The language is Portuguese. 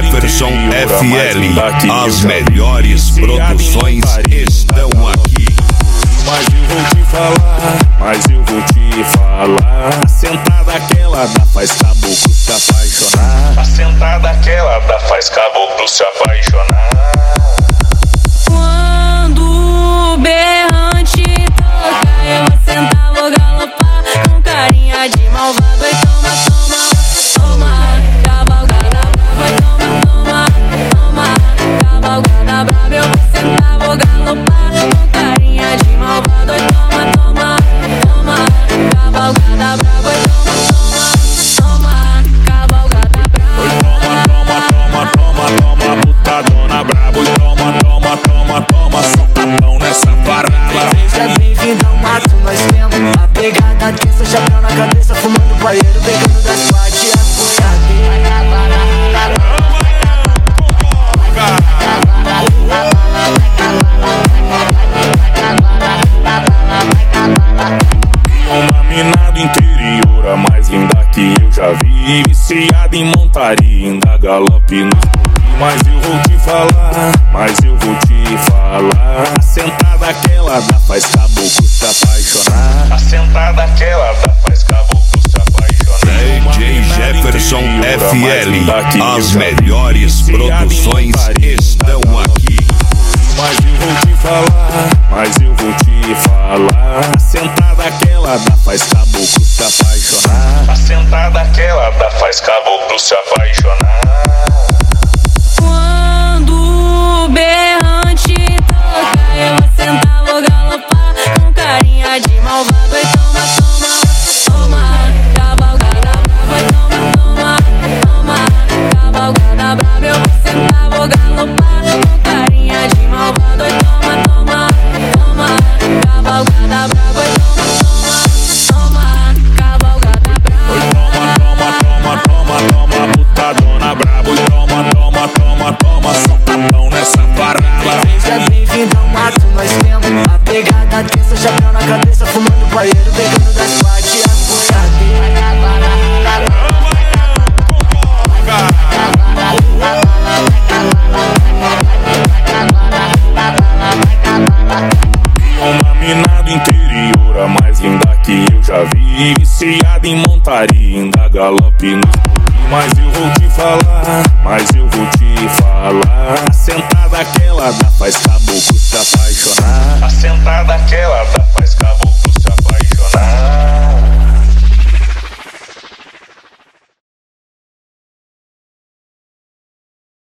Jefferson FL, as melhores produções estão aqui. Mas eu vou te falar, mas eu vou te falar. A sentada aquela da faz caboclo se apaixonar. A sentada aquela da faz caboclo se apaixonar. Quando o berrante toca, eu vou sentar, vou galopar com carinha de malvado. E toma, toma, toma, cavalgada brava. Toma, toma, toma, cavalgada brava. Eu vou sentar, vou galopar com carinha de malvado. E toma, toma, toma, cavalgada brava. E toma, toma, cavalgada brava. Toma, toma, toma, toma, putadona brabo. E toma, toma, toma, toma, soltadão nessa parada. Seja bem-vindo ao mato, nós temos a pegada tensa, chapéu na cabeça, fumando paeiro, pegando das partes as uma mina do interior, a mais linda que eu já vi. Viciada em montaria, ainda galope no. Mas eu vou te falar, mas eu vou te falar. A sentada aquela da faz caboclo se apaixonar. A sentada aquela da faz caboclo se apaixonar. DJ Jefferson FL, as melhores produções estão aqui. Mas eu vou te falar, mas eu vou te falar. A sentada aquela da faz caboclo se apaixonar. A sentada aquela da faz caboclo se apaixonar. Quando o berrante toca, eu vou sentar, vou galopar com carinha de malvado. E toma, toma, toma, cavalgada brava. E toma, toma, toma, cavalgada brava. Eu vou sentar, vou galopar com carinha de malvado. E toma, toma, toma, cavalgada brava. E toma, toma, cavalgada brava. Toma, toma, toma, toma, putadona brabo. E toma, toma, toma, toma, soltadão nessa parada. Seja bem-vindo ao mato, nós temos a pegada tensa, chapéu na cabeça, fumando paeiro, pegando das partes as uma mina do interior, a mais linda que eu já vi. Viciada em montaria, ainda galope no. Mas eu vou te falar, mas eu vou te falar. A sentada aquela da faz caboclo se apaixonar. A sentada aquela